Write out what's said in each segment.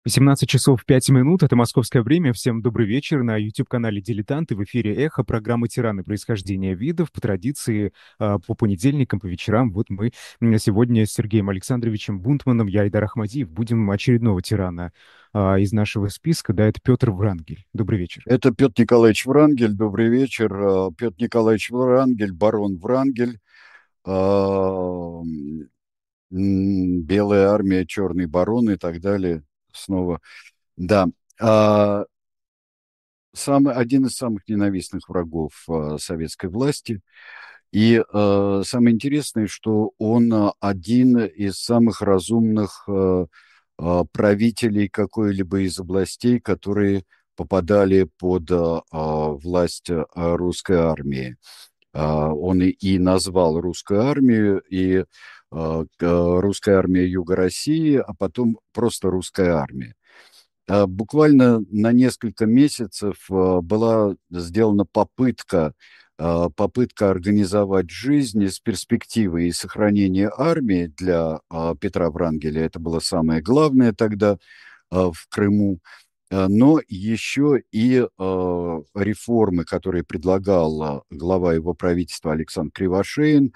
18 часов 5 минут, это московское время. Всем добрый вечер на YouTube-канале «Дилетанты». В эфире «Эхо», программа «Тираны. Происхождение видов». По традиции, по понедельникам, по вечерам. Вот мы сегодня с Сергеем Александровичем Бунтманом, я Айдар Ахмадиев, будем очередного тирана из нашего списка. Да, это Петр Врангель. Добрый вечер. Это Петр Николаевич Врангель. Добрый вечер. Петр Николаевич Врангель, барон Врангель, а, Белая армия, Черный барон и так далее. Снова. Да. А, один из самых ненавистных врагов советской власти. И самое интересное, что он один из самых разумных правителей какой-либо из областей, которые попадали под власть русской армии. Он и назвал русскую армию, и русская армия Юга России, а потом просто русская армия. Буквально на несколько месяцев была сделана попытка организовать жизнь с перспективой и сохранения армии для Петра Врангеля. Это было самое главное тогда в Крыму. Но еще и реформы, которые предлагал глава его правительства Александр Кривошеин.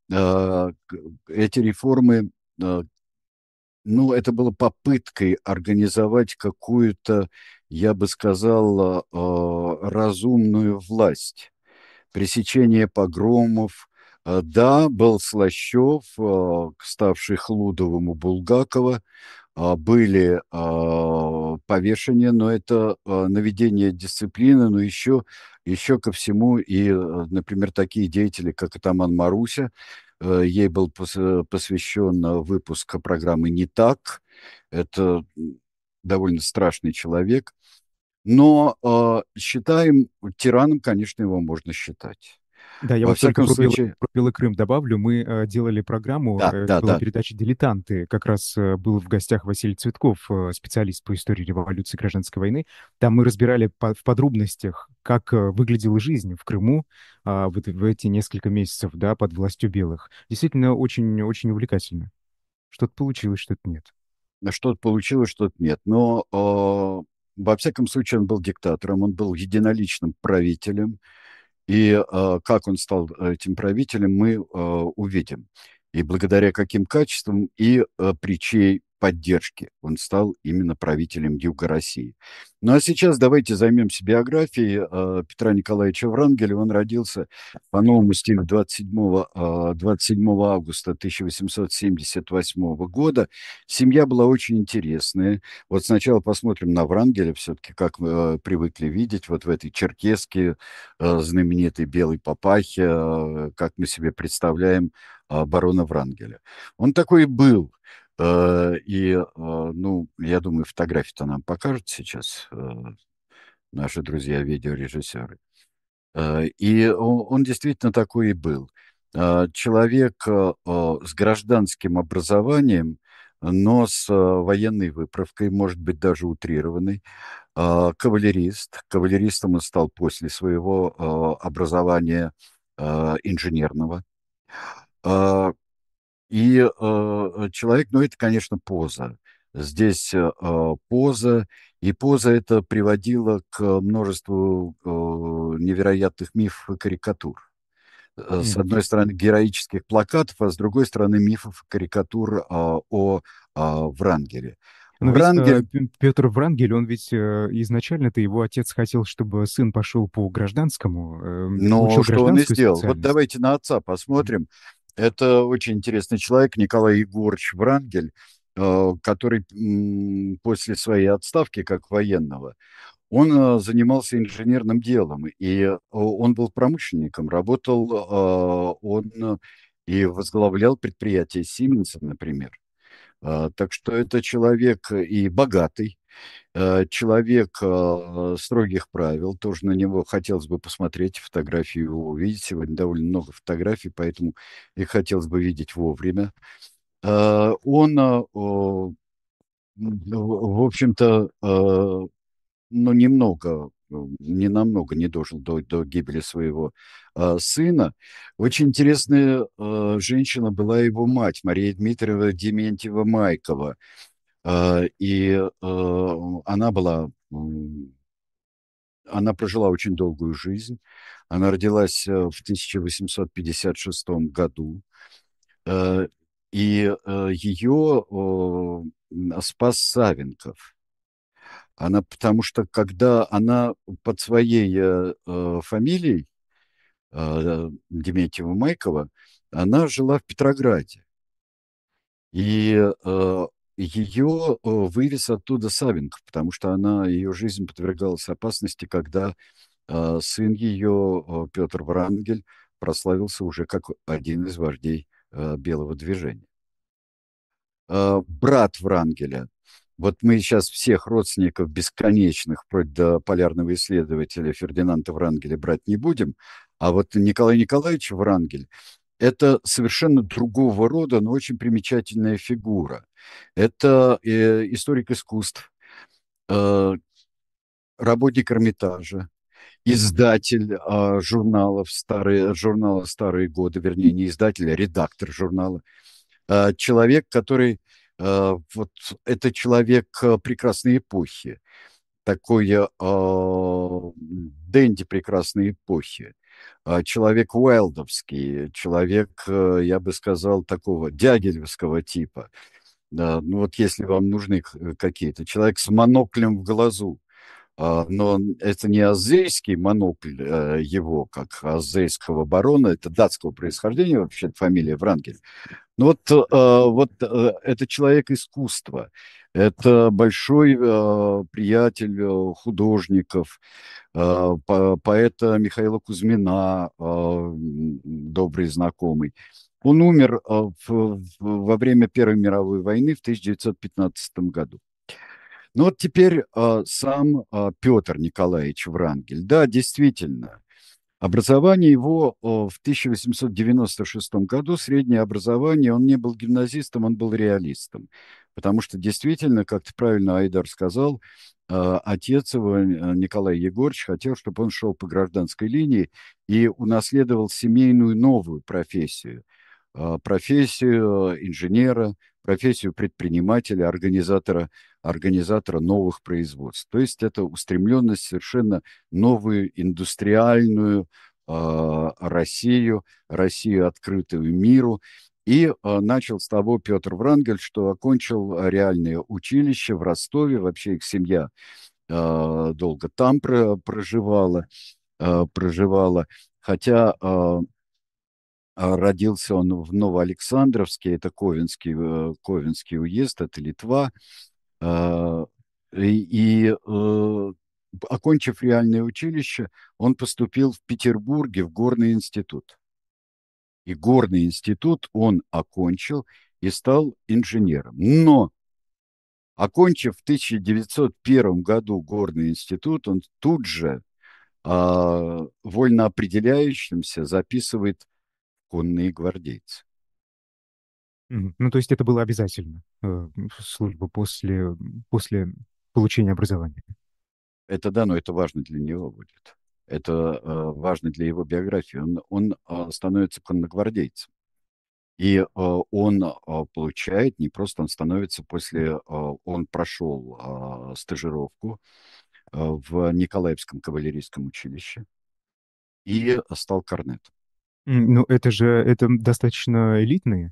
Эти реформы, ну, это было попыткой организовать какую-то, я бы сказал, разумную власть, пресечение погромов. Да, был Слащев, ставший Хлудовым у Булгакова, были повешения, но это наведение дисциплины, но еще ко всему и, например, такие деятели, как атаман Маруся, ей был посвящен выпуск программы «Не так». Это довольно страшный человек. Но считаем, тираном, конечно, его можно считать. Да, я Во вот только всяком случае, про Белый Крым добавлю. Мы делали программу, да, это да, была да. передача «Дилетанты». Как раз был в гостях Василий Цветков, специалист по истории революции и гражданской войны. Там мы разбирали в подробностях, как выглядела жизнь в Крыму вот в эти несколько месяцев, да, под властью белых. Действительно, очень увлекательно. Что-то получилось, что-то нет. Что-то получилось, что-то нет. Но во всяком случае он был диктатором, он был единоличным правителем. И как он стал этим правителем, мы увидим. И благодаря каким качествам и при чьей поддержке он стал именно правителем Юга России. Ну а сейчас давайте займемся биографией Петра Николаевича Врангеля. Он родился по новому стилю 27 августа 1878 года. Семья была очень интересная. Вот сначала посмотрим на Врангеля, все-таки, как мы привыкли видеть, вот в этой черкеске, знаменитой белой папахе, как мы себе представляем барона Врангеля. Он такой и был. Ну, я думаю, фотографии-то нам покажут сейчас наши друзья-видеорежиссеры. И он действительно такой и был. Человек с гражданским образованием, но с военной выправкой, может быть, даже утрированной. Кавалерист. Кавалеристом он стал после своего образования инженерного. А, Человек, ну, это, конечно, поза. Здесь поза, и поза это приводило к множеству невероятных мифов и карикатур. С одной стороны, героических плакатов, а с другой стороны, мифов и карикатур о Врангеле. Но ведь Врангель, Петр Врангель, он ведь изначально-то его отец хотел, чтобы сын пошел по гражданскому, но получил что он и гражданскую сделал? Вот специальность. давайте на отца посмотрим. Это очень интересный человек, Николай Егорович Врангель, который после своей отставки как военного, он занимался инженерным делом, и он был промышленником, работал он и возглавлял предприятие Сименса, например. Так что это человек и богатый, человек строгих правил. Тоже на него хотелось бы посмотреть, фотографию его увидеть. Сегодня довольно много фотографий, поэтому их хотелось бы видеть вовремя. Он, в общем-то, ну, немного, не намного не дожил до гибели своего сына. Очень интересная женщина была его мать, Мария Дмитриевна Дементьева-Майкова. Она была, она прожила очень долгую жизнь. Она родилась в 1856 году. Э, Ее спас Савенков. Она, потому что когда она под своей фамилией Дементьева-Майкова, она жила в Петрограде. И ее вывез оттуда Савенков, потому что ее жизнь подвергалась опасности, когда сын ее, Петр Врангель, прославился уже как один из вождей Белого движения. Брат Врангеля. Вот мы сейчас всех родственников бесконечных, вплоть до полярного исследователя Фердинанда Врангеля, брать не будем. А вот Николай Николаевич Врангель — это совершенно другого рода, но очень примечательная фигура. Это историк искусств, э, работник Эрмитажа, издатель журнала «Старые годы», вернее, не издатель, а редактор журнала. Человек, который вот это человек прекрасной эпохи, такой денди прекрасной эпохи, человек уайлдовский, человек, я бы сказал, такого дягилевского типа. Да, ну вот если вам нужны какие-то, человек с моноклем в глазу, но это не азейский монокль его, как азейского барона, это датского происхождения, вообще фамилия Врангель. Ну это человек искусства, это большой приятель художников, поэта Михаила Кузьмина, добрый знакомый. Он умер во время Первой мировой войны в 1915 году. Ну вот теперь сам Петр Николаевич Врангель. Да, действительно, образование его в 1896 году, среднее образование, он не был гимназистом, он был реалистом. Потому что действительно, как ты правильно, Айдар, сказал, отец его, Николай Егорович, хотел, чтобы он шел по гражданской линии и унаследовал семейную новую профессию. Профессию инженера, профессию предпринимателя, организатора новых производств. То есть это устремленность совершенно новую индустриальную Россию, открытую миру. И начал с того Петр Врангель, что окончил реальное училище в Ростове. Вообще их семья долго там проживала. Хотя родился он в Новоалександровске, это Ковенский уезд, это Литва. А, Окончив реальное училище, он поступил в Петербурге в горный институт. И горный институт он окончил и стал инженером. Но, окончив в 1901 году горный институт, он тут же вольно определяющимся записывает конные гвардейцы. Ну, то есть это было обязательно, служба после получения образования. Это да, но это важно для него будет. Это важно для его биографии. Он становится конногвардейцем. И он получает, не просто он становится он прошел стажировку в Николаевском кавалерийском училище и стал корнетом. Ну, это достаточно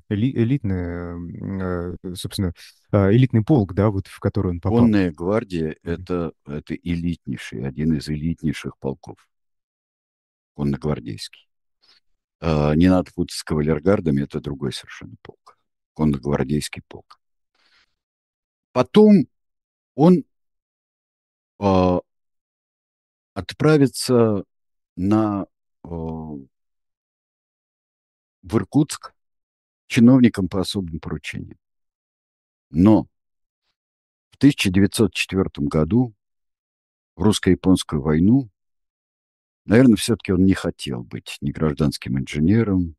собственно, элитный полк, да, вот в который он попал. Конная гвардия — Мгм. это один из элитнейших полков, конногвардейский. Не надо путать с кавалергардами, это другой совершенно полк. Конногвардейский полк. Потом он а, отправится в Иркутск чиновником по особым поручениям. Но в 1904 году, в русско-японскую войну, наверное, все-таки он не хотел быть ни гражданским инженером,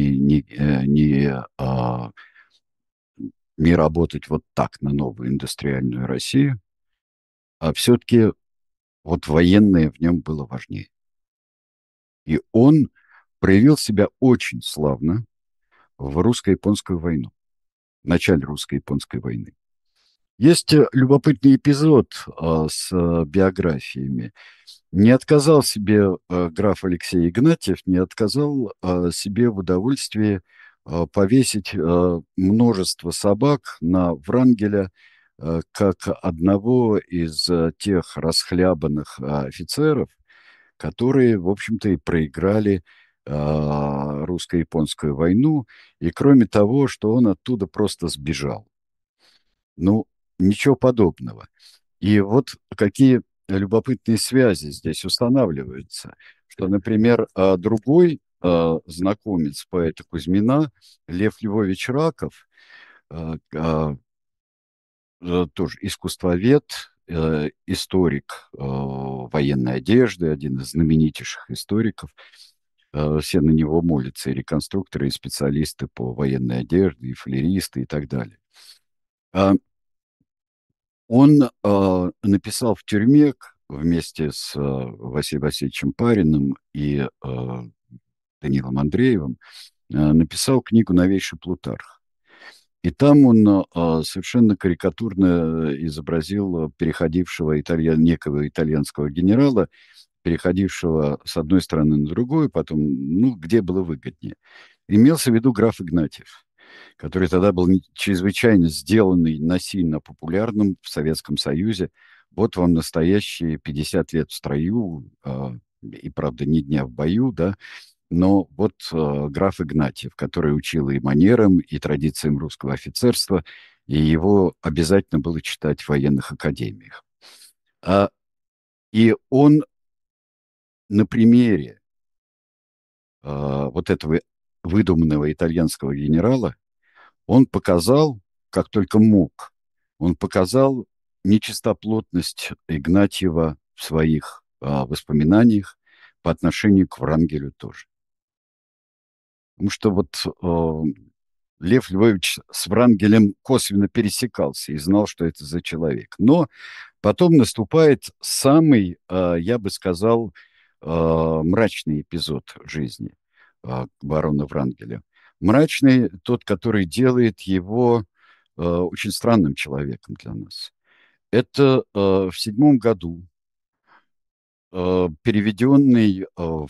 не работать вот так на новую индустриальную Россию, а все-таки вот военное в нем было важнее. И он проявил себя очень славно в русско-японскую войну, в начале русско-японской войны. Есть любопытный эпизод с биографиями. Не отказал себе граф Алексей Игнатьев, не отказал себе в удовольствии повесить множество собак на Врангеля как одного из тех расхлябанных офицеров, которые, в общем-то, и проиграли русско-японскую войну, и кроме того, что он оттуда просто сбежал. Ну, ничего подобного. И вот какие любопытные связи здесь устанавливаются, что, например, другой знакомец поэта Кузьмина, Лев Львович Раков, тоже искусствовед, историк военной одежды, один из знаменитейших историков. Все на него молятся, и реконструкторы, и специалисты по военной одежде, и фалеристы, и так далее. А Он написал в тюрьме вместе с Василием Васильевичем Париным и Данилом Андреевым, написал книгу «Новейший Плутарх». И там он совершенно карикатурно изобразил переходившего некого итальянского генерала, переходившего с одной стороны на другую, потом, ну, где было выгоднее. Имелся в виду граф Игнатьев, который тогда был чрезвычайно сделанный, насильно популярным в Советском Союзе. Вот вам настоящие 50 лет в строю, и, правда, ни дня в бою, да, но вот граф Игнатьев, который учил и манерам, и традициям русского офицерства, и его обязательно было читать в военных академиях. А, и он на примере вот этого выдуманного итальянского генерала, он показал, как только мог, он показал нечистоплотность Игнатьева в своих воспоминаниях по отношению к Врангелю тоже. Потому что вот Лев Львович с Врангелем косвенно пересекался и знал, что это за человек. Но потом наступает самый, я бы сказал, мрачный эпизод жизни барона Врангеля. Мрачный тот, который делает его очень странным человеком для нас. Это в седьмом году переведенный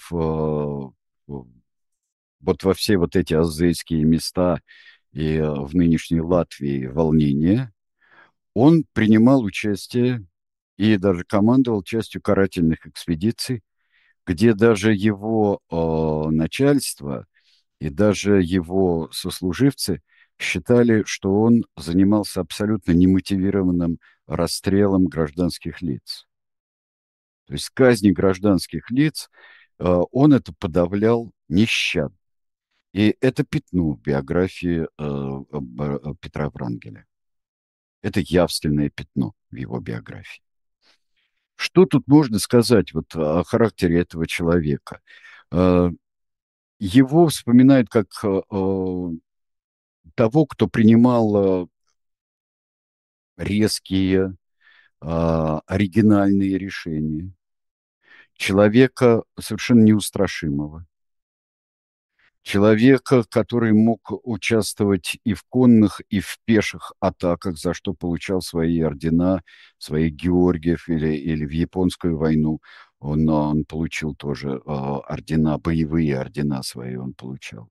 вот во все вот эти азейские места и в нынешней Латвии волнения, он принимал участие и даже командовал частью карательных экспедиций, где даже его начальство и даже его сослуживцы считали, что он занимался абсолютно немотивированным расстрелом гражданских лиц. То есть казни гражданских лиц он это подавлял нещадно. И это пятно в биографии Петра Врангеля. Это явственное пятно в его биографии. Что тут можно сказать вот о характере этого человека? Э, Его вспоминают как того, кто принимал резкие, оригинальные решения, человека совершенно неустрашимого, человека, который мог участвовать и в конных, и в пеших атаках, за что получал свои ордена, свои Георгиев или в Японскую войну. Он получил тоже ордена, боевые ордена свои он получал.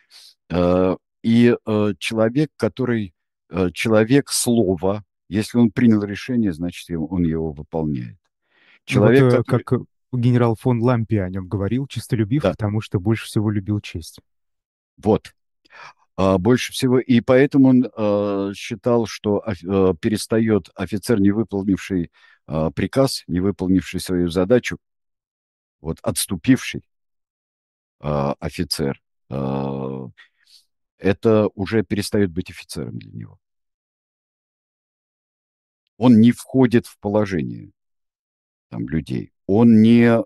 И человек, который человек слова, если он принял решение, значит, он его выполняет. Ну вот Человек, который... как генерал фон Лампе о нем говорил, чистолюбив, Да, потому что больше всего любил честь. вот. Больше всего, и поэтому он считал, что перестает офицер, не выполнивший приказ, не выполнивший свою задачу, вот отступивший офицер, а, это уже перестает быть офицером для него. Он не входит в положение там, людей. Он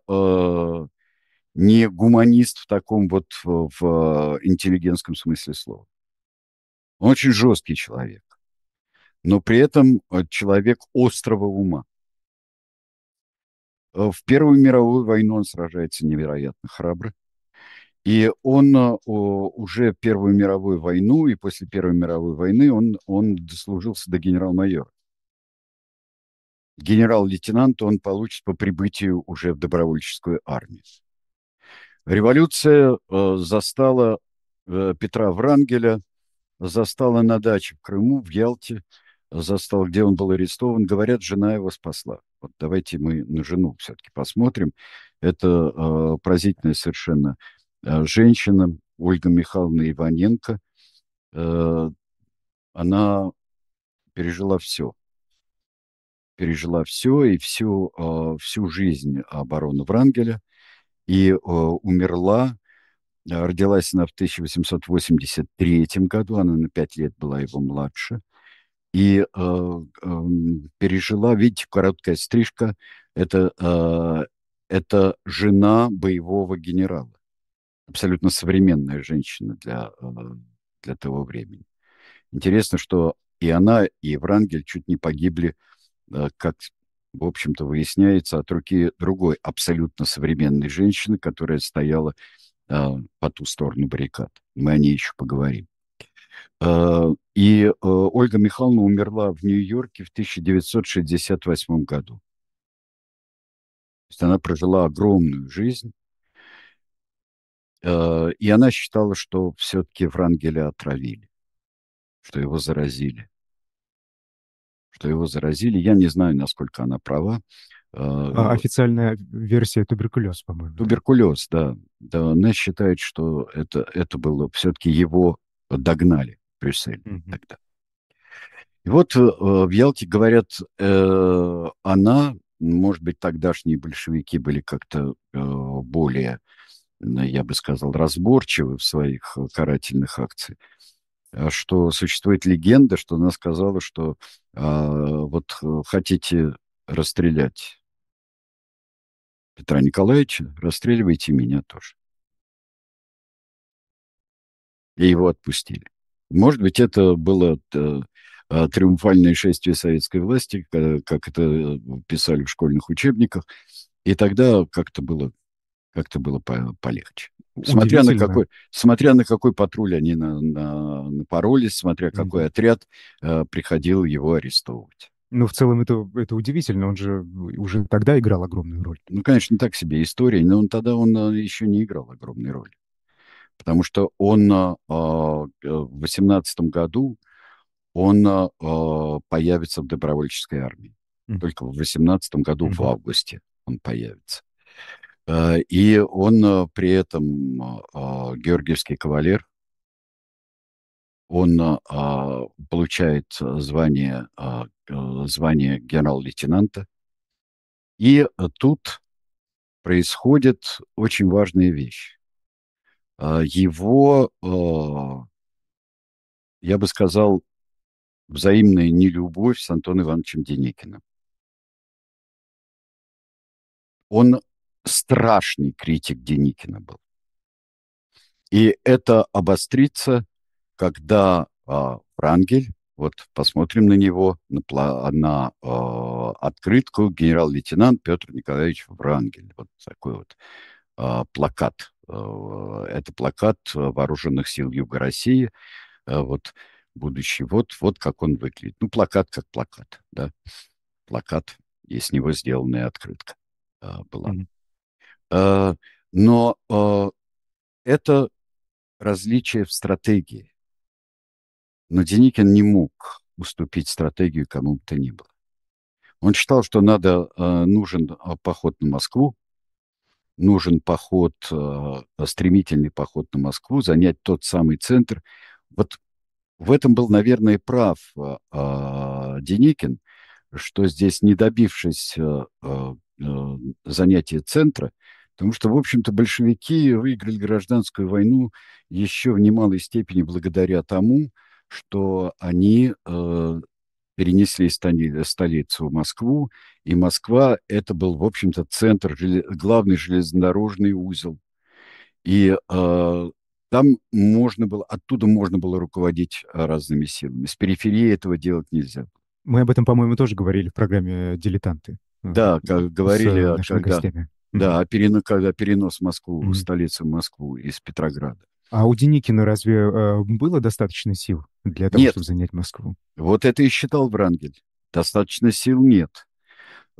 не гуманист в таком вот в интеллигентском смысле слова. Он очень жесткий человек, но при этом человек острого ума. В Первую мировую войну он сражается невероятно храбро. И он уже Первую мировую войну и после Первой мировой войны он дослужился до генерал-майора. генерал-лейтенант он получит по прибытию уже в добровольческую армию. Революция застала Петра Врангеля, застала на даче в Крыму, в Ялте, застала, где он был арестован. Говорят, жена его спасла. Вот давайте мы на жену все-таки посмотрим. Это поразительная совершенно женщина, Ольга Михайловна Иваненко. Э, Она пережила все. Пережила все и всю жизнь обороны Врангеля. И умерла. Родилась она в 1883 году, она на 5 лет была его младше. И пережила, видите, короткая стрижка, это, это жена боевого генерала. Абсолютно современная женщина для того времени. Интересно, что и она, и Врангель чуть не погибли, как, в общем-то, выясняется, от руки другой абсолютно современной женщины, которая стояла по ту сторону баррикад. Мы о ней еще поговорим. И Ольга Михайловна умерла в Нью-Йорке в 1968 году. То есть она прожила огромную жизнь, и она считала, что все-таки Врангеля отравили, что его заразили. Что его заразили. Я не знаю, насколько она права. Официальная версия туберкулез, по-моему, да? Туберкулез, да. Да, она считает, что это было все-таки его догнали в Брюсселе Мгм. тогда. И вот в Ялте, говорят, она, может быть, тогдашние большевики были как-то более, я бы сказал, разборчивы в своих карательных акциях, что существует легенда, что она сказала, что вот хотите расстрелять Петра Николаевича, расстреливайте меня тоже. И его отпустили. Может быть, это было триумфальное шествие советской власти, как это писали в школьных учебниках, и тогда как-то было полегче. Удивительно. Смотря на какой патруль они напоролись, смотря какой Мгм. отряд приходил его арестовывать. Ну, в целом, это удивительно. Он же уже тогда играл огромную роль. Ну, конечно, так себе история, но тогда он еще не играл огромной роли. Потому что он в 18 году он появится в добровольческой армии. М. Только в 18 году, в Мгм. августе, он появится. И он при этом георгиевский кавалер, он получает звание генерал-лейтенанта. И тут происходит очень важная вещь. Его, я бы сказал, взаимная нелюбовь с Антоном Ивановичем Деникиным. Он страшный критик Деникина был. И это обострится, когда Врангель, вот посмотрим на него, на открытку генерал-лейтенант Петр Николаевич Врангель. Вот такой вот плакат. Это плакат Вооруженных сил Юга России. Вот будущий. Вот как он выглядит. Ну, плакат как плакат, да. Плакат, и с него сделанная открытка была. Мгм. Э, Но это различие в стратегии. Но Деникин не мог уступить стратегию кому бы то ни было. Он считал, что нужен поход на Москву, нужен стремительный поход на Москву, занять тот самый центр. Вот в этом был, наверное, прав Деникин, что здесь, не добившись занятия центра, потому что, в общем-то, большевики выиграли гражданскую войну еще в немалой степени благодаря тому, что они перенесли столицу в Москву, и Москва это был, в общем-то, центр, главный железнодорожный узел. И там оттуда можно было руководить разными силами. С периферии этого делать нельзя. Мы об этом, по-моему, тоже говорили в программе «Дилетанты» Да, как с говорили, нашими когда, гостями. да, Мгм. когда перенос Мгм. столицы в Москву из Петрограда. А у Деникина разве было достаточно сил для того, Нет, чтобы занять Москву? вот это и считал Врангель. Достаточно сил нет.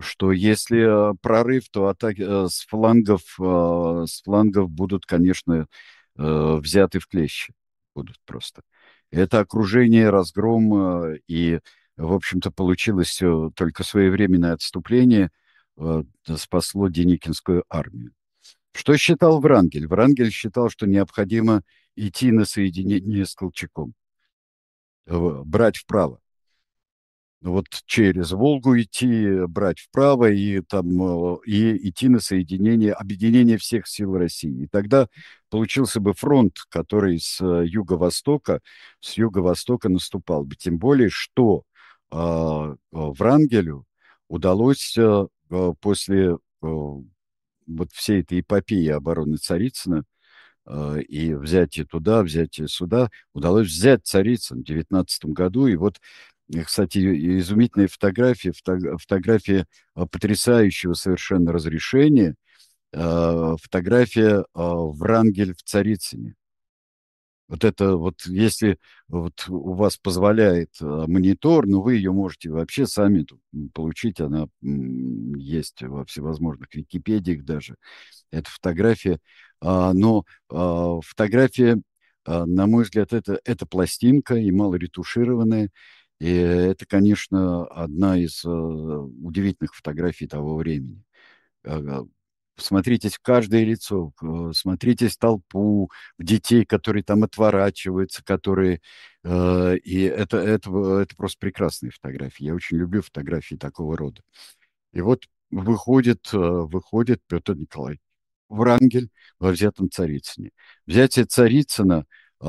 что если прорыв, то атаки с флангов будут, конечно, взяты в клещи. Будут просто. Это окружение, разгром, и, в общем-то, получилось все только своевременное отступление спасло Деникинскую армию. Что считал Врангель? Врангель считал, что необходимо идти на соединение с Колчаком, брать вправо. Вот через Волгу идти, брать вправо и там и идти на соединение, объединение всех сил России. И тогда получился бы фронт, который с юго-востока наступал бы. Тем более, что Врангелю удалось после вот всей этой эпопеи обороны Царицына и взятие туда, взятие сюда, удалось взять Царицын в 19 году. И вот, кстати, изумительные фотографии, фотография потрясающего совершенно разрешения, фотография Врангель в Царицыне. Вот это вот, если вот у вас позволяет монитор, но вы ее можете вообще сами тут получить, она есть во всевозможных Википедиях даже. Это фотография, но фотография, на мой взгляд, это пластинка и малоретушированная. И это, конечно, одна из удивительных фотографий того времени. Э, Смотритесь в каждое лицо, смотритесь в толпу, в детей, которые там отворачиваются, которые... И это просто прекрасные фотографии. Я очень люблю фотографии такого рода. И вот выходит Петр Николаевич Врангель во взятом Царицыне. Взятие Царицына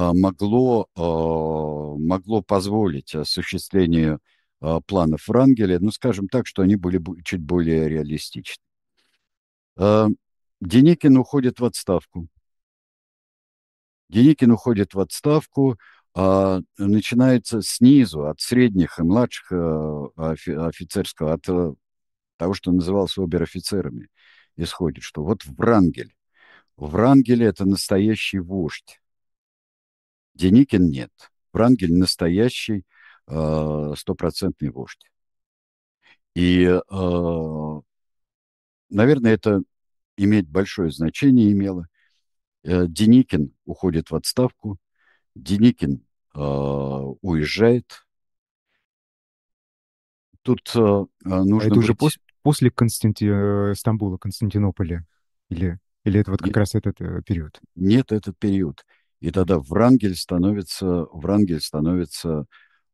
могло позволить осуществлению планов Врангеля, ну, скажем так, что они были чуть более реалистичны. А, Деникин уходит в отставку. Деникин уходит в отставку, начинается снизу, от средних и младших офицерского, от того, что называлось обер-офицерами, исходит, что вот Врангель. Врангель — это настоящий вождь. Деникин нет. Врангель — настоящий стопроцентный вождь. И, наверное, это имеет большое значение имело. Деникин уходит в отставку, Деникин уезжает. Тут А нужно это уже быть... после Стамбула, Константинополя? Или это вот как Не- раз этот период? Нет, этот период. И тогда Мгм. Врангель становится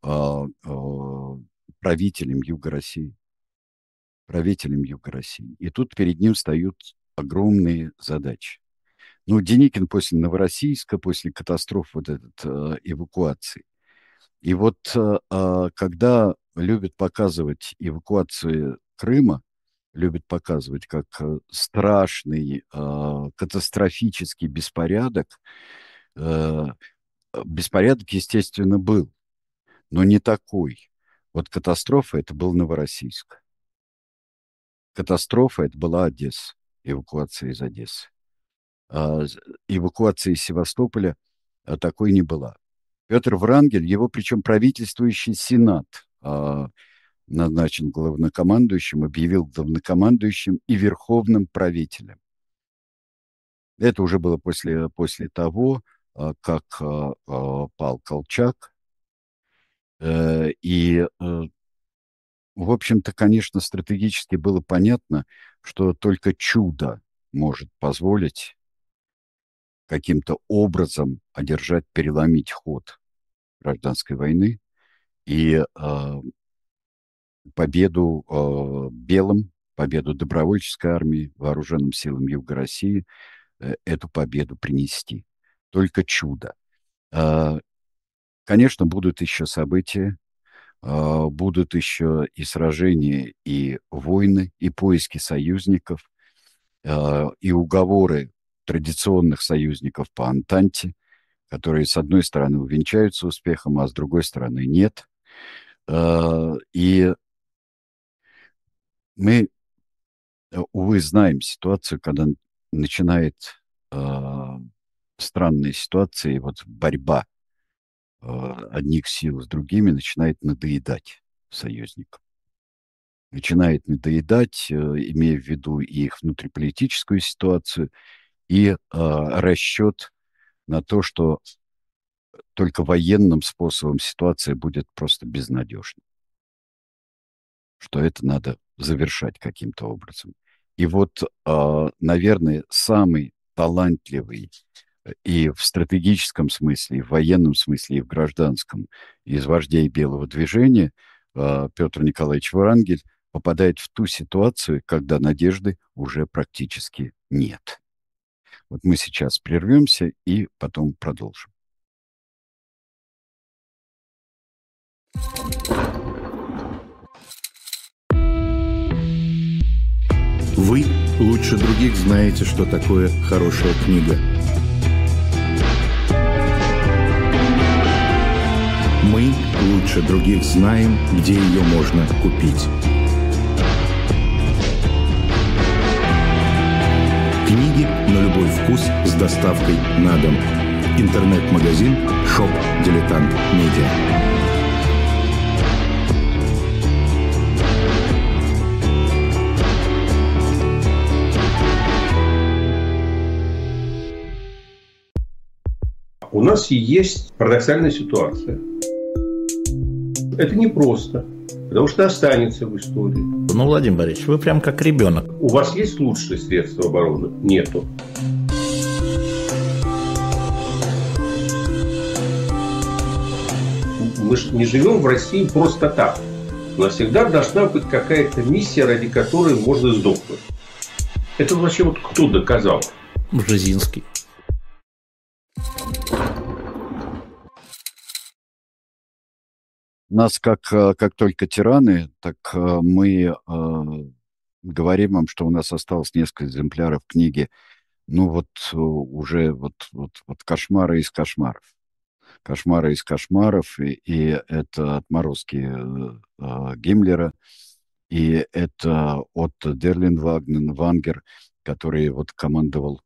правителем Юга России. Правителем Юга России. И тут перед ним встают огромные задачи. Ну, Деникин после Новороссийска, после катастроф вот этот, эвакуации. И вот когда любят показывать эвакуацию Крыма, любят показывать как страшный, катастрофический беспорядок, э, беспорядок, естественно, был, но не такой. Вот катастрофа — это был Новороссийск. Катастрофа — это была Одесса, эвакуация из Одессы. А эвакуация из Севастополя такой не была. Петр Врангель, его причем правительствующий сенат назначен главнокомандующим, объявил главнокомандующим и верховным правителем. Это уже было после того, как пал Колчак. И, в общем-то, конечно, стратегически было понятно, что только чудо может позволить каким-то образом одержать, переломить ход гражданской войны и победу белым, победу добровольческой армии, вооруженным силам Юга России, эту победу принести. Только чудо. А, Конечно, будут еще события, будут еще и сражения, и войны, и поиски союзников, и уговоры традиционных союзников по Антанте, которые, с одной стороны, увенчаются успехом, а с другой стороны, нет. И мы, увы, знаем ситуацию, когда начинает странные ситуации, вот борьба одних сил с другими начинает надоедать союзникам. начинает надоедать, имея в виду и их внутриполитическую ситуацию, и расчет на то, что только военным способом ситуация будет просто безнадежна, что это надо завершать каким-то образом. И вот, наверное, самый талантливый и в стратегическом смысле, и в военном смысле, и в гражданском из вождей Белого движения Петр Николаевич Врангель попадает в ту ситуацию, когда надежды уже практически нет. Вот мы сейчас прервемся и потом продолжим. Вы лучше других знаете, что такое хорошая книга. Мы лучше других знаем, где ее можно купить. Книги на любой вкус с доставкой на дом. Интернет-магазин «Шоп Дилетант Медиа». У нас есть парадоксальная ситуация. Это непросто, потому что останется в истории. Ну, Владимир Борисович, вы прям как ребенок. У вас есть лучшие средства обороны? Нету. Мы же не живем в России просто так. У нас всегда должна быть какая-то миссия, ради которой можно сдохнуть. Это вообще вот кто доказал? Бжезинский. Нас как только тираны, так мы говорим вам, что у нас осталось несколько экземпляров книги, ну вот уже вот кошмары из кошмаров. Кошмары из кошмаров, и это отморозки Гиммлера, и это от Дерлин Вангер, который вот командовал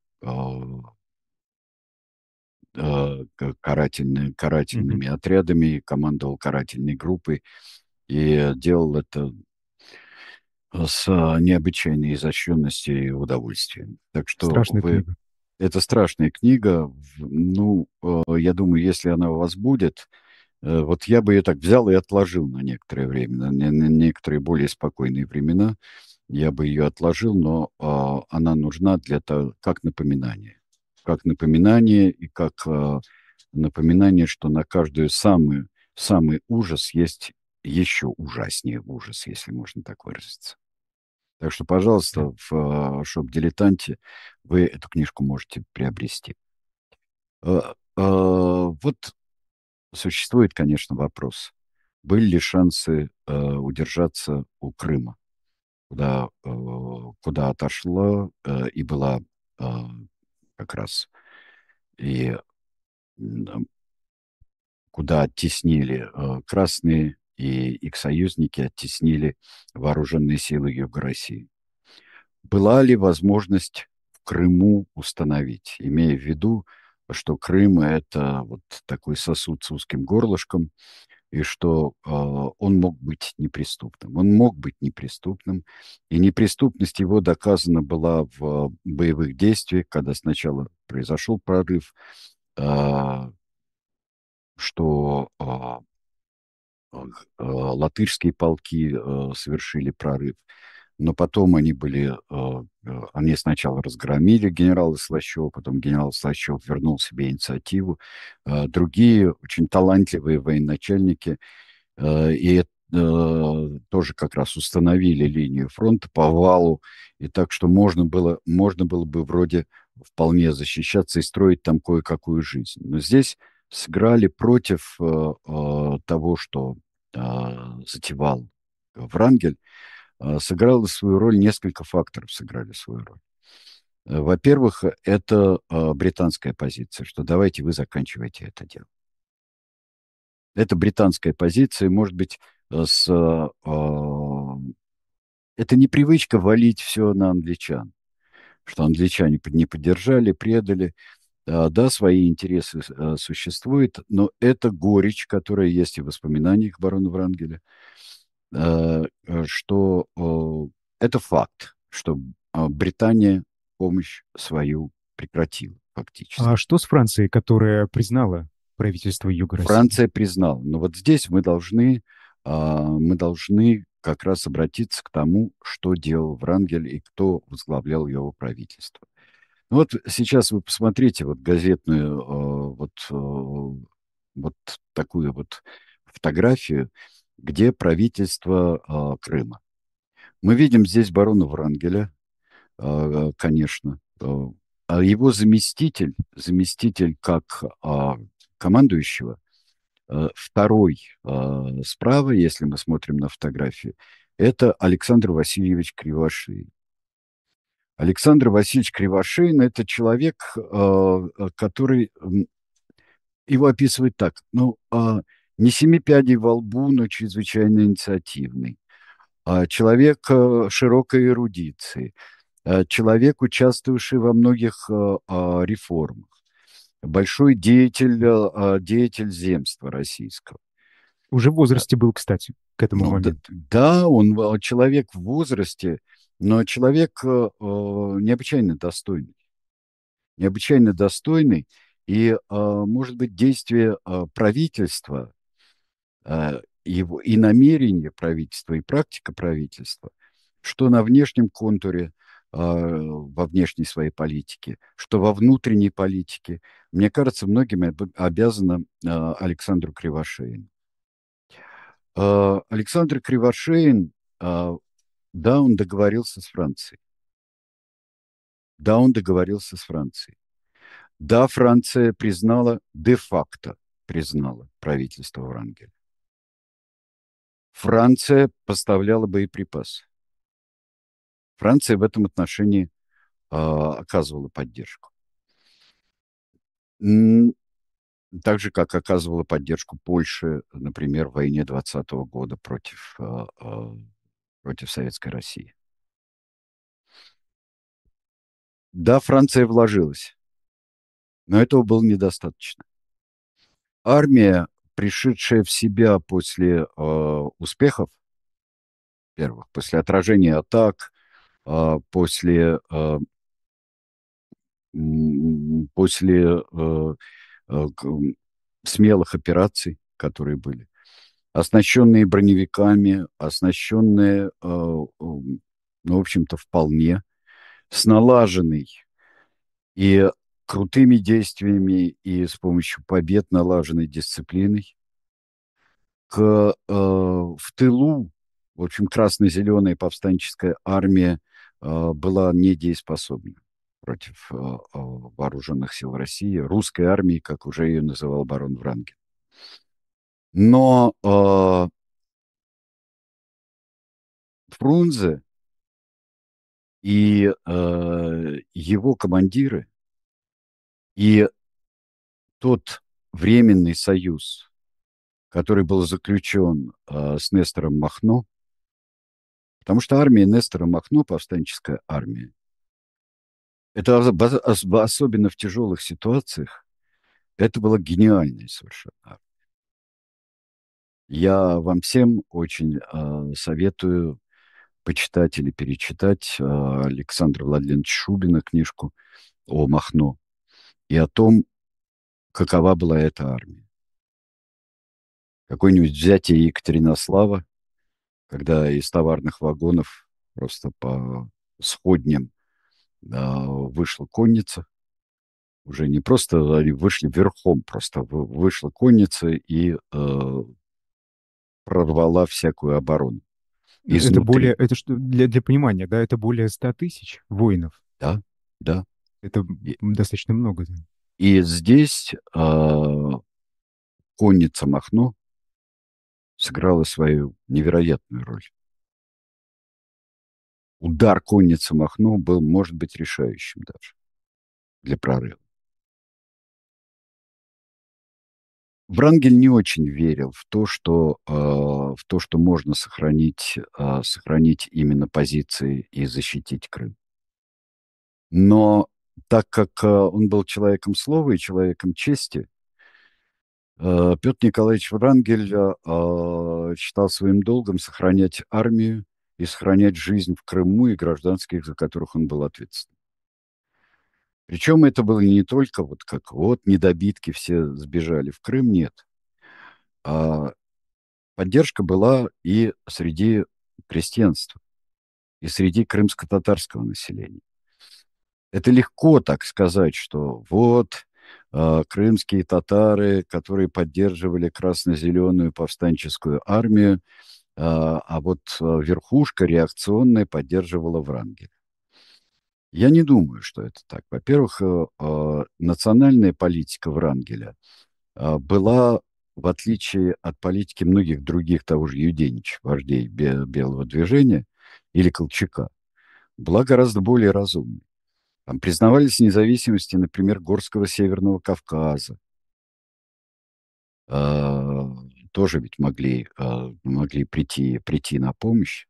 карательными отрядами, командовал карательной группой и делал это с необычайной изощренностью и удовольствием. Так что Страшная книга. это страшная книга. Ну, я думаю, если она у вас будет, вот я бы ее так взял и отложил на некоторое время, на некоторые более спокойные времена. Я бы ее отложил, но она нужна для того, как напоминание. Как напоминание и как напоминание, что на каждую самый ужас есть еще ужаснее ужас, если можно так выразиться. Так что, пожалуйста, в шоп-дилетанте вы эту книжку можете приобрести. Вот существует, конечно, вопрос. Были ли шансы удержаться у Крыма, куда отошла и была как раз и куда оттеснили красные, и их союзники оттеснили вооруженные силы Юга России. Была ли возможность в Крыму установить, имея в виду, что Крым — это вот такой сосуд с узким горлышком, и что он мог быть неприступным. Он мог быть неприступным, и неприступность его доказана была в боевых действиях, когда сначала произошел прорыв, что латышские полки совершили прорыв, но потом они сначала разгромили генерала Слащева, потом генерал Слащев вернул себе инициативу. Другие очень талантливые военачальники тоже как раз установили линию фронта по валу, и так что можно было бы вроде вполне защищаться и строить там кое-какую жизнь. Но здесь сыграли против того, что затевал Врангель, сыграло свою роль, несколько факторов сыграли свою роль. Во-первых, это британская позиция, что давайте вы заканчивайте это дело. Это британская позиция, может быть, это не привычка валить все на англичан, что англичане не поддержали, предали. Да, свои интересы существуют, но это горечь, которая есть и в воспоминаниях барона Врангеля. что это факт, что Британия помощь свою прекратила А фактически. что с Францией, которая признала правительство Юга России? Франция признала. Но вот здесь мы должны как раз обратиться к тому, что делал Врангель и кто возглавлял его правительство. Ну вот сейчас вы посмотрите вот газетную вот такую вот фотографию, где правительство Крыма. Мы видим здесь барона Врангеля, конечно, а его заместитель как командующего, второй справа, если мы смотрим на фотографию, это Александр Васильевич Кривошеин. Александр Васильевич Кривошеин – это человек, который его описывает так. Ну, не семи пядей во лбу, но чрезвычайно инициативный. Человек широкой эрудиции. Человек, участвовавший во многих реформах. Большой деятель земства российского. Уже в возрасте был, кстати, к этому Ну, да, моменту. да, он человек в возрасте, но человек необычайно достойный. Необычайно достойный. И, может быть, действие правительства, его, и намерение правительства, и практика правительства, что на внешнем контуре, во внешней своей политике, что во внутренней политике, мне кажется, многим обязано Александру Кривошеину. Александр Кривошеин, да, он договорился с Францией. Да, он договорился с Францией. Да, Франция признала, де-факто признала правительство Врангеля. Франция поставляла боеприпасы. Франция в этом отношении оказывала поддержку. Так же, как оказывала поддержку Польши, например, в войне 20-го года против Советской России. Да, Франция вложилась, но этого было недостаточно. Армия, пришедшая в себя после успехов первых, после отражения атак, после смелых операций, которые были, оснащенные броневиками, оснащенные, ну, в общем-то, вполне, с налаженной и крутыми действиями, и с помощью побед налаженной дисциплиной, в тылу, в общем, красно-зеленая повстанческая армия была недееспособна против вооруженных сил России, русской армии, как уже ее называл барон Врангель. Но Фрунзе и его командиры, и тот временный союз, который был заключен с Нестором Махно, потому что армия Нестора Махно, повстанческая армия, это особенно в тяжелых ситуациях, это была гениальная совершенно армия. Я вам всем очень советую почитать или перечитать Александра Владимировича Шубина книжку о Махно и о том, какова была эта армия. Какое-нибудь взятие Екатеринослава, когда из товарных вагонов просто по сходням вышла конница, уже не просто они вышли верхом, просто вышла конница и прорвала всякую оборону изнутри. Это что, для понимания, да, это более 100 тысяч воинов. Да, да. Это И, достаточно много. Да. и здесь конница Махно сыграла свою невероятную роль. Удар конницы Махно был, может быть, решающим даже для прорыва. Врангель не очень верил в то, что можно сохранить именно позиции и защитить Крым. Но так как он был человеком слова и человеком чести, Петр Николаевич Врангель считал своим долгом сохранять армию и сохранять жизнь в Крыму и гражданских, за которых он был ответственен. Причем это было не только вот как вот недобитки все сбежали в Крым, нет. А поддержка была и среди крестьянства, и среди крымско-татарского населения. Это легко так сказать, что вот крымские татары, которые поддерживали красно-зеленую повстанческую армию, а вот верхушка реакционная поддерживала Врангеля. Я не думаю, что это так. Во-первых, национальная политика Врангеля была, в отличие от политики многих других того же Юденича, вождей Белого движения или Колчака, была гораздо более разумной. Там признавались независимости, например, Горского Северного Кавказа. Тоже ведь могли прийти на помощь.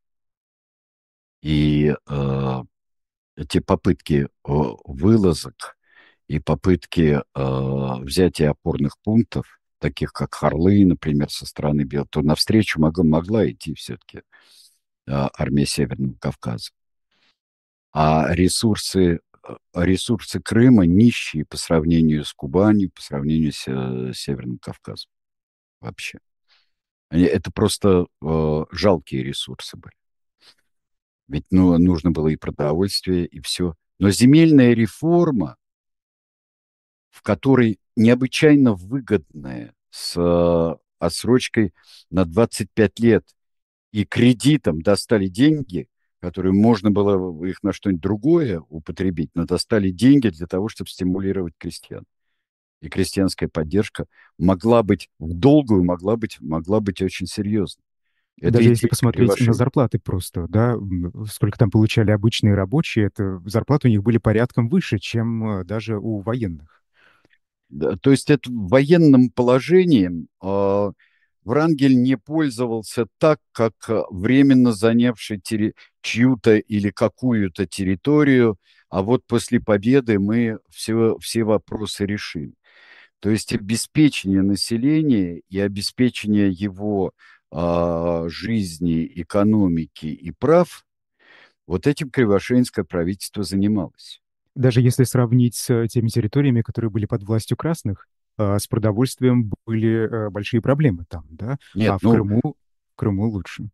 И эти попытки вылазок и попытки взятия опорных пунктов, таких как Харлы, например, со стороны Белого, то навстречу могла идти все-таки армия Северного Кавказа. А ресурсы Крыма нищие по сравнению с Кубанью, по сравнению с Северным Кавказом вообще. Это просто жалкие ресурсы были. Ведь нужно было и продовольствие, и все. Но земельная реформа, в которой необычайно выгодная, с отсрочкой на 25 лет, и кредитом достали деньги, которые можно было их на что-нибудь другое употребить, но достали деньги для того, чтобы стимулировать крестьян. И крестьянская поддержка могла быть в долгую, могла быть очень серьезной. Это Даже если идея посмотреть на Кривошеева. зарплаты просто, да, сколько там получали обычные рабочие, это зарплаты у них были порядком выше, чем даже у военных. Да, то есть это военным положением Врангель не пользовался так, как временно занявший чью-то или какую-то территорию, а вот после победы мы все вопросы решим. То есть обеспечение населения и обеспечение его жизни, экономики и прав, вот этим кривошеинское правительство занималось. Даже если сравнить с теми территориями, которые были под властью красных, с продовольствием были большие проблемы там, да, Нет, а в Крыму лучше.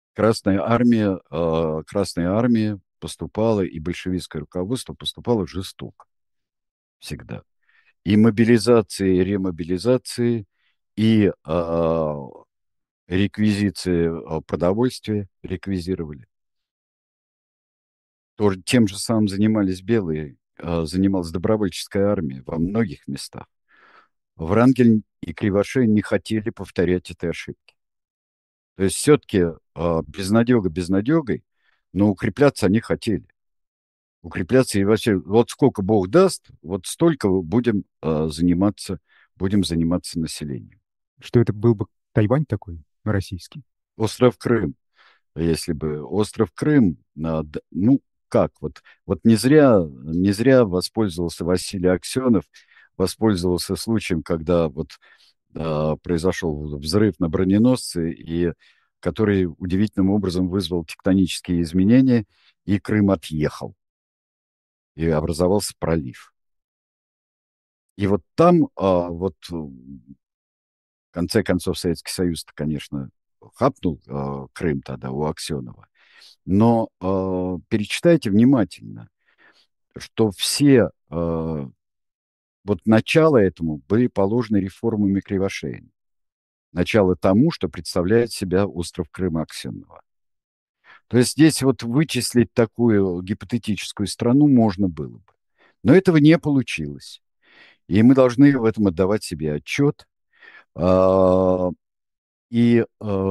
Красная армия поступала, и большевистское руководство поступало жестоко всегда. И мобилизации, и ремобилизации, и реквизиции продовольствия реквизировали. Тоже тем же самым занимались белые, занималась добровольческая армия во многих местах. Врангель и Кривошеин не хотели повторять этой ошибки. То есть все-таки безнадега безнадегой, но укрепляться они хотели. Укрепляться и вообще, вот сколько Бог даст, вот столько будем заниматься населением. Что это был бы Тайвань такой российский? Остров Крым, если бы остров Крым, ну как, вот не зря воспользовался Василий Аксенов, воспользовался случаем, когда вот произошел взрыв на броненосце, и который удивительным образом вызвал тектонические изменения, и Крым отъехал, и образовался пролив. И вот там, в конце концов, Советский Союз-то, конечно, хапнул Крым тогда у Аксенова. Но перечитайте внимательно, что вот начало этому были положены реформами Кривошеина. Начало тому, что представляет себя остров Крыма Аксенова. То есть здесь вот вычислить такую гипотетическую страну можно было бы. Но этого не получилось. И мы должны в этом отдавать себе отчет. И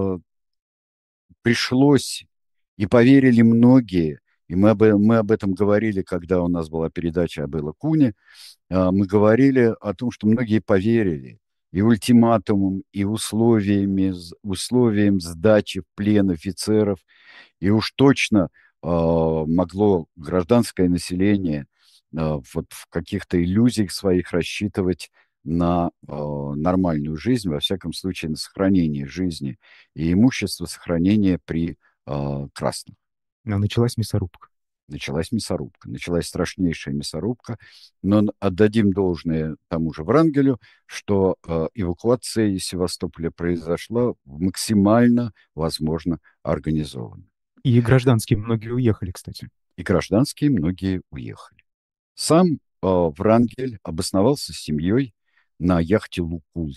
пришлось, и поверили многие, и мы об этом говорили, когда у нас была передача об Элла Куне, мы говорили о том, что многие поверили и ультиматумам, и условиям сдачи в плен офицеров, и уж точно могло гражданское население вот в каких-то иллюзиях своих рассчитывать на нормальную жизнь, во всяком случае, на сохранение жизни и имущества, сохранение при красных. А началась мясорубка. Началась мясорубка, началась страшнейшая мясорубка, но отдадим должное тому же Врангелю, что эвакуация из Севастополя произошла максимально, возможно, организованно. И гражданские многие уехали, кстати. И гражданские многие уехали. Сам Врангель обосновался с семьей на яхте «Лукул».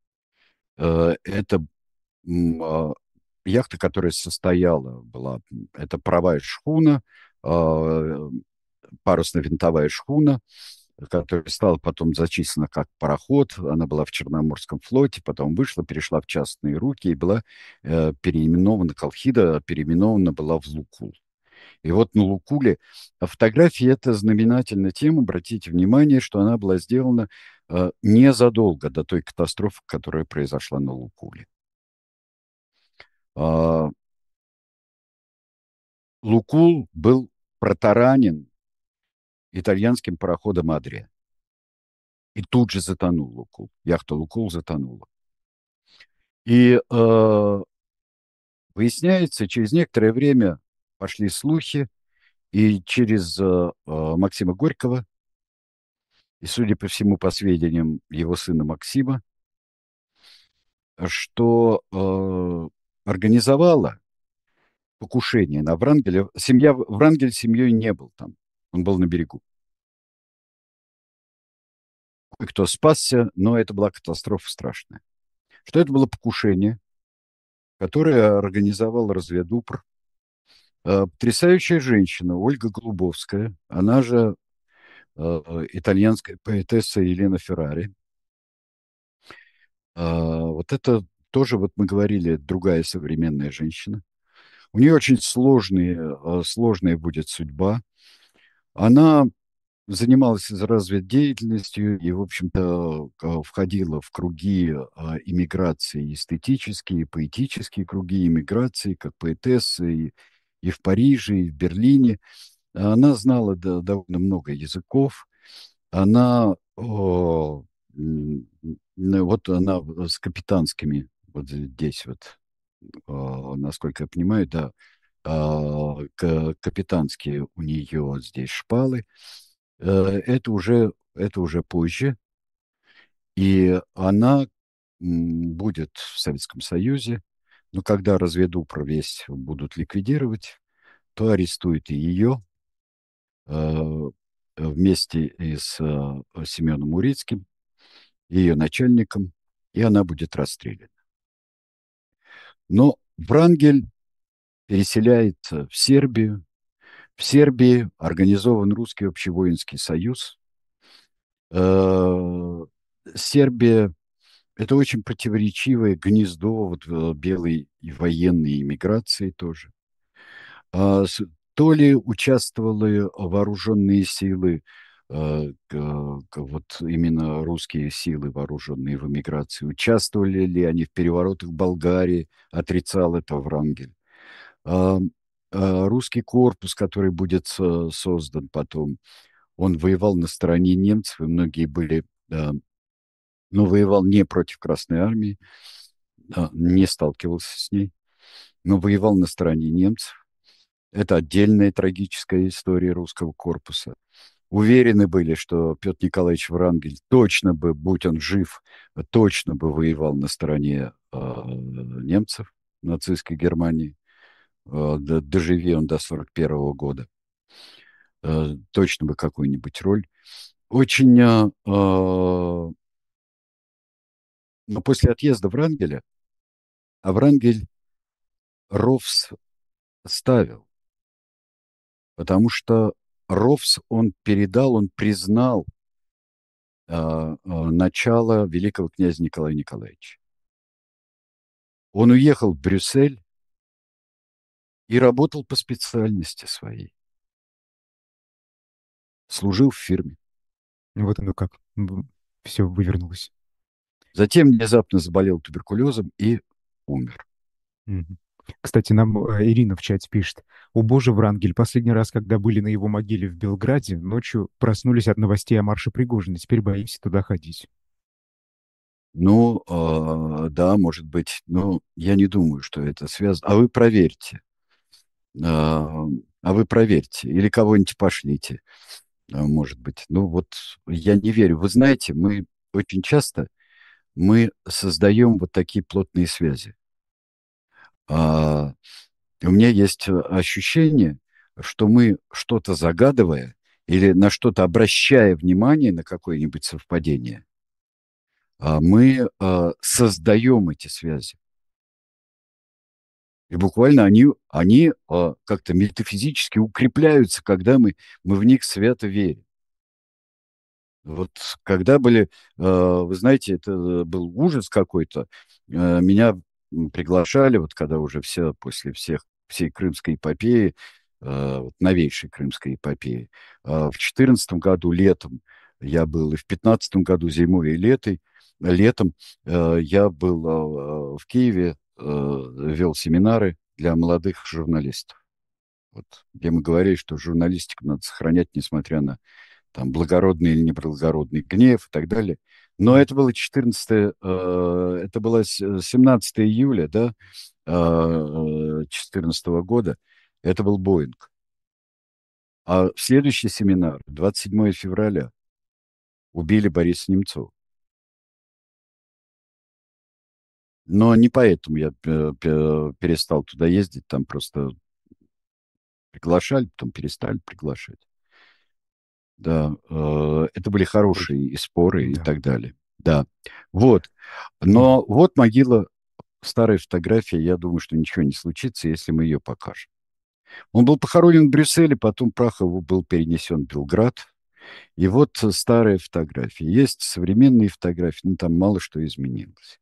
Это яхта, которая это паровая шхуна, парусно-винтовая шхуна, которая стала потом зачислена как пароход. Она была в Черноморском флоте, потом вышла, перешла в частные руки и была переименована, Колхида переименована была в «Лукул». И вот на «Лукуле» фотографии — это знаменательная тема. Обратите внимание, что она была сделана незадолго до той катастрофы, которая произошла на «Лукуле». «Лукул» был протаранен итальянским пароходом «Адрия». И тут же затонул «Лукул». Яхта «Лукул» затонула. И выясняется, через некоторое время пошли слухи, и через Максима Горького, и, судя по всему, по сведениям его сына Максима, что организовала покушение на Врангеля. Врангель семьей не был там, он был на берегу. Кое-кто спасся, но это была катастрофа страшная. Что это было покушение, которое организовал разведупр. Потрясающая женщина Ольга Голубовская, она же итальянская поэтесса Елена Феррари. Вот это тоже, вот мы говорили, другая современная женщина. У нее очень сложная будет судьба. Она занималась разведдеятельностью и, в общем-то, входила в круги иммиграции, эстетические, поэтические круги иммиграции, как поэтесса и в Париже, и в Берлине. Она знала довольно много языков. Она, вот она с капитанскими, вот здесь вот, насколько я понимаю, да, капитанские у нее здесь шпалы. Это уже позже. И она будет в Советском Союзе, но когда разведупр весь будут ликвидировать, то арестуют и ее вместе и с Семеном Урицким, ее начальником, и она будет расстреляна. Но Врангель переселяется в Сербию. В Сербии организован Русский общевоинский союз. Сербия — это очень противоречивое гнездо вот, белой и военной иммиграции тоже. То ли участвовали вооруженные силы, вот именно русские силы, вооруженные в эмиграции, участвовали ли они в переворотах в Болгарии, отрицал это Врангель. Русский корпус, который будет создан потом, он воевал на стороне немцев, и многие были, но воевал не против Красной Армии, не сталкивался с ней, но воевал на стороне немцев. Это отдельная трагическая история русского корпуса. Уверены были, что Петр Николаевич Врангель точно бы, будь он жив, точно бы воевал на стороне немцев, нацистской Германии. Доживи он до 1941 года. Точно бы какую-нибудь роль. Очень... но после отъезда Врангеля, а Врангель РОВС ставил, потому что РОВС он признал начало великого князя Николая Николаевича. Он уехал в Брюссель и работал по специальности своей. Служил в фирме. Вот оно как все вывернулось. Затем внезапно заболел туберкулезом и умер. Мгм. Кстати, нам Ирина в чате пишет. «О боже, Врангель, последний раз, когда были на его могиле в Белграде, ночью проснулись от новостей о марше Пригожина. Теперь боимся туда ходить». Ну, да, может быть, но я не думаю, что это связано. А вы проверьте. А, а вы проверьте. Или кого-нибудь пошлите, может быть. Ну, вот я не верю. Вы знаете, мы очень часто мы создаем вот такие плотные связи. А, у меня есть ощущение, что мы что-то загадывая или на что-то обращая внимание, на какое-нибудь совпадение, мы создаем эти связи. И буквально они как-то метафизически укрепляются, когда мы в них свято верим. Вот когда вы знаете, это был ужас какой-то. Меня приглашали, вот когда уже всей Крымской эпопеи, вот новейшей Крымской эпопеи, в 2014 году летом я был, и в 2015 году зимой и летом я был в Киеве, вел семинары для молодых журналистов. Вот, где мы говорили, что журналистику надо сохранять, несмотря на там благородный или неблагородный гнев и так далее. Но это было 17 июля, да, 2014 года. Это был Боинг. А в следующий семинар, 27 февраля, убили Бориса Немцова. Но не поэтому я перестал туда ездить, там просто приглашали, потом перестали приглашать. Да, это были Ой, хорошие и споры и да. так далее. Да, вот. Ну, Но вот могила, старая фотография, я думаю, что ничего не случится, если мы ее покажем. Он был похоронен в Брюсселе, потом прах его был перенесен в Белград. И вот старая фотография. Есть современные фотографии, но там мало что изменилось.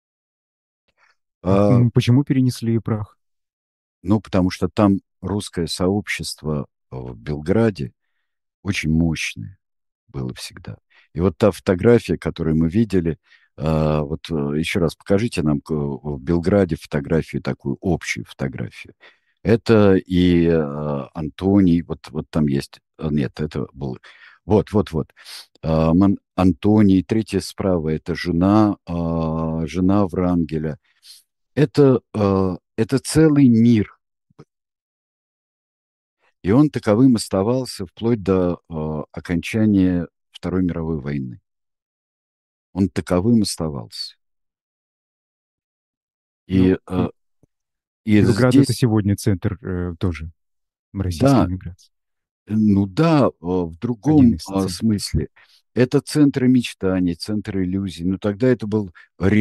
А, почему перенесли прах? ну, потому что там русское сообщество в Белграде очень мощное было всегда. И вот та фотография, которую мы видели, еще раз покажите нам в Белграде фотографию, такую общую фотографию. Это и Антоний, вот там есть, нет, это был, вот, Антоний, третья справа, это жена Врангеля. Это целый мир, и он таковым оставался вплоть до окончания Второй мировой войны. Он таковым оставался. Ну, И, и Белград — это здесь, сегодня центр тоже российской да, миграции. ну да, в Один другом из центров. смысле. Это центр мечтаний, центр иллюзий. Но тогда это был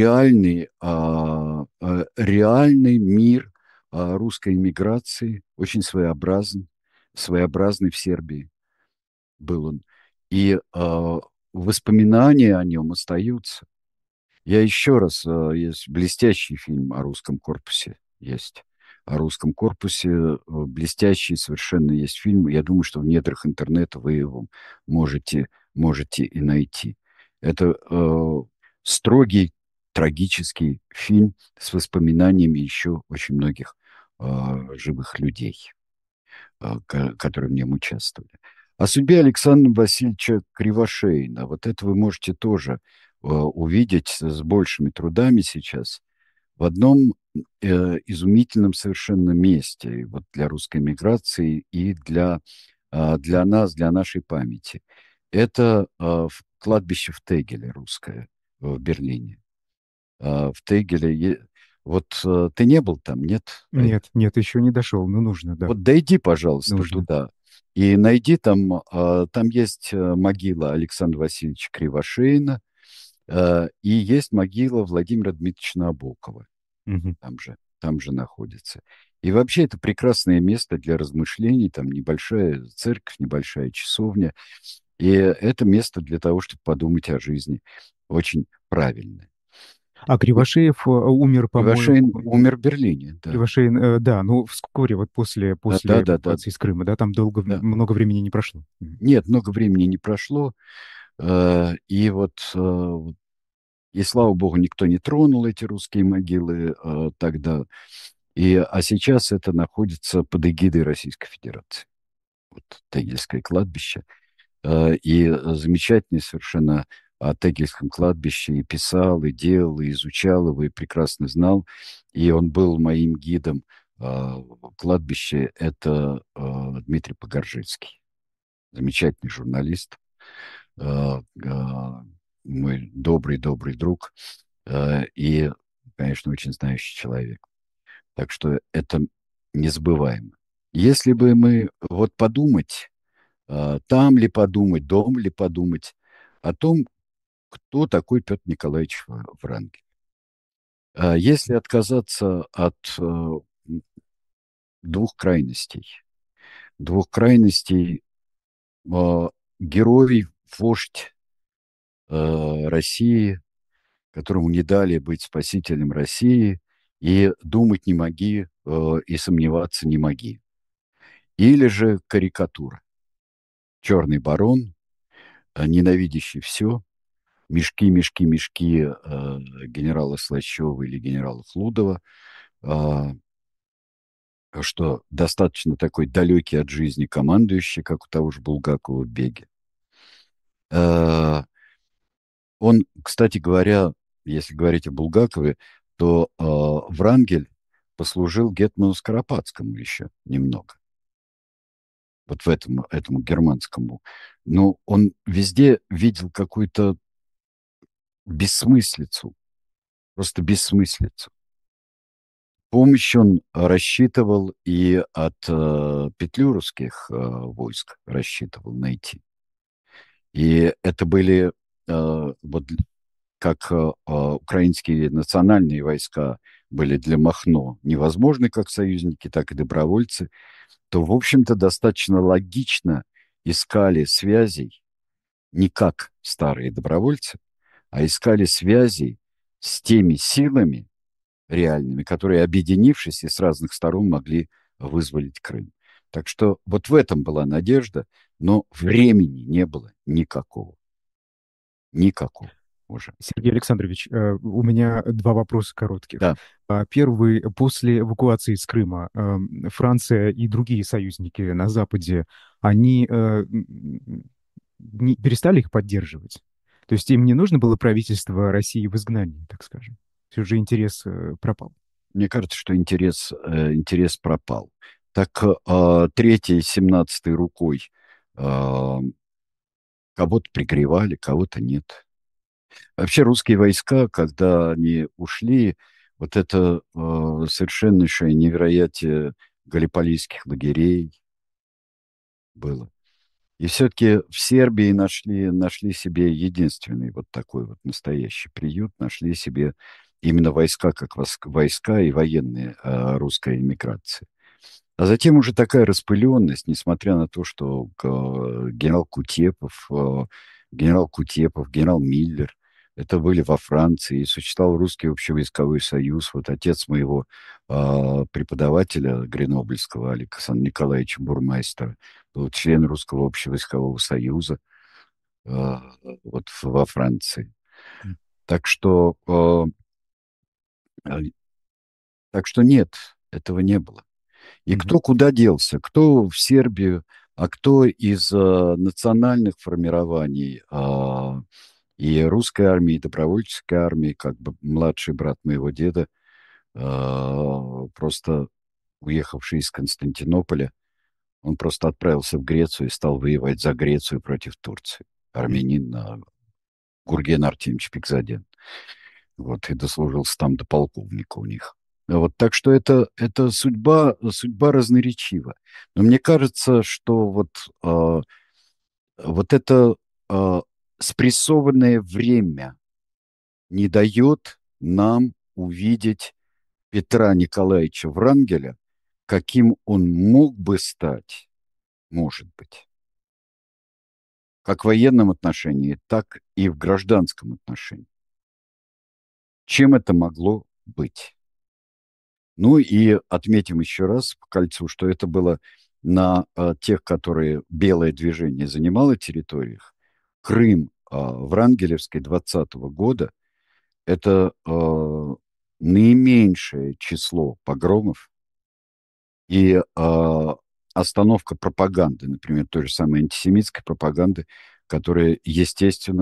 реальный мир русской иммиграции, очень своеобразный в Сербии был он. И воспоминания о нем остаются. Я еще раз, есть блестящий фильм о русском корпусе, есть. О русском корпусе блестящий совершенно есть фильм. Я думаю, что в недрах интернета вы его можете и найти. Это строгий, трагический фильм с воспоминаниями еще очень многих живых людей, которые в нем участвовали. О судьбе Александра Васильевича Кривошеина. Вот это вы можете тоже увидеть с большими трудами сейчас в одном изумительном совершенно месте вот для русской миграции и для нас, для нашей памяти. Это кладбище в Тегеле русское в Берлине. В Тегеле... Вот ты не был там, нет? Нет, нет, еще не дошел, но нужно, да, Вот дойди, пожалуйста, нужно. туда и найди там, там есть могила Александра Васильевича Кривошеина, и есть могила Владимира Дмитриевича Набокова. Мгм. Там же находится. И вообще это прекрасное место для размышлений, там небольшая церковь, небольшая часовня. И это место для того, чтобы подумать о жизни. Очень правильное. А Кривошеев умер, Кривошеин по-моему, умер в Берлине, да. Кривошеин, да, ну, вскоре, вот после Да, да, да, эвакуации из Крыма, да, там да. много времени не прошло. Мгм. Нет, много времени не прошло. И вот, и слава богу, никто не тронул эти русские могилы тогда. А сейчас это находится под эгидой Российской Федерации. Вот Тегельское кладбище. И замечательный совершенно о Тегельском кладбище и писал, и делал, и изучал его, и прекрасно знал. И он был моим гидом кладбище. Это Дмитрий Погоржицкий, замечательный журналист, мой добрый друг и, конечно, очень знающий человек. Так что это незабываемо. Если бы мы вот подумать, там ли подумать, дом ли подумать о том, кто такой Петр Николаевич Врангель. Если отказаться от двух крайностей, герой, вождь России, которому не дали быть спасителем России, и думать не моги, и сомневаться не моги. Или же карикатура. Черный барон, ненавидящий все, мешки генерала Слащева или генерала Хлудова, что достаточно такой далекий от жизни командующий, как у того же Булгакова в «Беге». Он, кстати говоря, если говорить о Булгакове, то Врангель послужил гетману Скоропадскому еще немного. Вот в этому германскому. Но он везде видел какую-то бессмыслицу, просто бессмыслицу. Помощь он рассчитывал и от петлюровских войск рассчитывал найти. И это были вот как украинские национальные войска были для Махно невозможны как союзники, так и добровольцы, то, в общем-то, достаточно логично искали связей не как старые добровольцы, а искали связей с теми силами реальными, которые, объединившись и с разных сторон, могли вызволить Крым. Так что вот в этом была надежда, но времени не было никакого. Никакого уже. Сергей Александрович, у меня два вопроса коротких. Да. Первый. После эвакуации из Крыма Франция и другие союзники на Западе, они не перестали их поддерживать? То есть им не нужно было правительство России в изгнании, так скажем? Все же интерес пропал. Мне кажется, что интерес пропал. Так третьей, 17-й рукой кого-то пригревали, кого-то нет. Вообще русские войска, когда они ушли, вот это совершеннейшее невероятие галлиполийских лагерей было. И все-таки в Сербии нашли себе единственный вот такой вот настоящий приют, нашли себе именно войска, как войска и военные русской эмиграции. А затем уже такая распыленность, несмотря на то, что генерал Кутепов, генерал Миллер, это были во Франции, и существовал Русский общевойсковой союз. Вот отец моего преподавателя Гренобльского, Александра Николаевича Бурмайстера, был член Русского общевойскового союза вот во Франции. Так что, так что нет, этого не было. И кто куда делся? Кто в Сербию, а кто из национальных формирований и русской армии, и добровольческой армии, как бы младший брат моего деда, просто уехавший из Константинополя, он просто отправился в Грецию и стал воевать за Грецию против Турции. Армянин Гурген Артемьевич Пикзаден. Вот, и дослужился там до полковника у них. Вот, так что это судьба разноречива. Но мне кажется, что вот это спрессованное время не дает нам увидеть Петра Николаевича Врангеля, каким он мог бы стать, может быть, как в военном отношении, так и в гражданском отношении. Чем это могло быть? Ну и отметим еще раз по кольцу, что это было на тех, которые белое движение занимало территориях. Крым Врангелевской 20-го года – это наименьшее число погромов и остановка пропаганды, например, той же самой антисемитской пропаганды, которая, естественно, в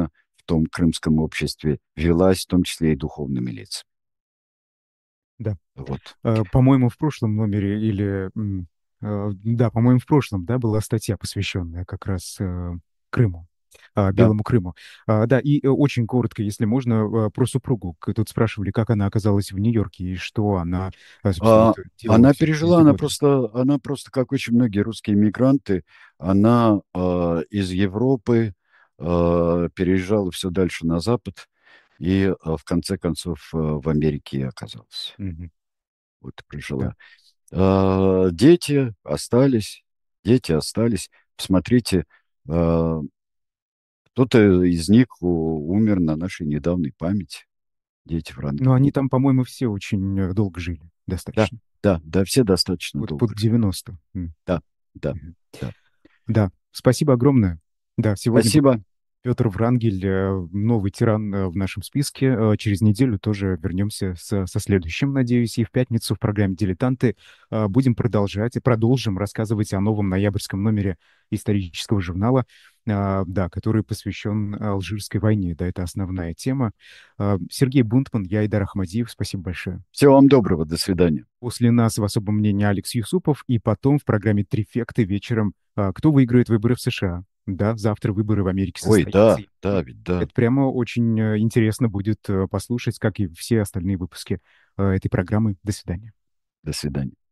том крымском обществе велась, в том числе и духовными лицами. Да. Вот. По-моему, в прошлом номере да, по-моему, в прошлом, да, была статья, посвященная как раз Крыму, Да. Белому Крыму. Да, и очень коротко, если можно, про супругу. Тут спрашивали, как она оказалась в Нью-Йорке и что она, собственно, вот делала Она все пережила, эти она годы. просто, как очень многие русские мигранты, она из Европы переезжала все дальше на Запад и в конце концов в Америке и оказалась. Мгм. Вот и Да. прожила. Дети остались, Посмотрите, кто-то из них умер на нашей недавней памяти. Дети Но они Врангеля. там, по-моему, все очень долго жили, Да, достаточно. да, все достаточно Вот долго под жили. 90. Да, да, Мгм. да. Да, спасибо огромное. Да, сегодня был Спасибо. Петр Врангель, новый тиран в нашем списке. Через неделю тоже вернемся со следующим, надеюсь, и в пятницу в программе «Дилетанты» будем продолжать и продолжим рассказывать о новом ноябрьском номере исторического журнала, да, который посвящен Алжирской войне. Да, это основная тема. Сергей Бунтман, я Айдар Ахмадиев. Спасибо большое. Всего вам доброго. До свидания. После нас в особом мнении Алекс Юсупов, и потом в программе «Трифекты» вечером «Кто выиграет выборы в США?». Да, завтра выборы в Америке Ой, состоятся. ведь да. Это прямо очень интересно будет послушать, как и все остальные выпуски этой программы. До свидания. До свидания.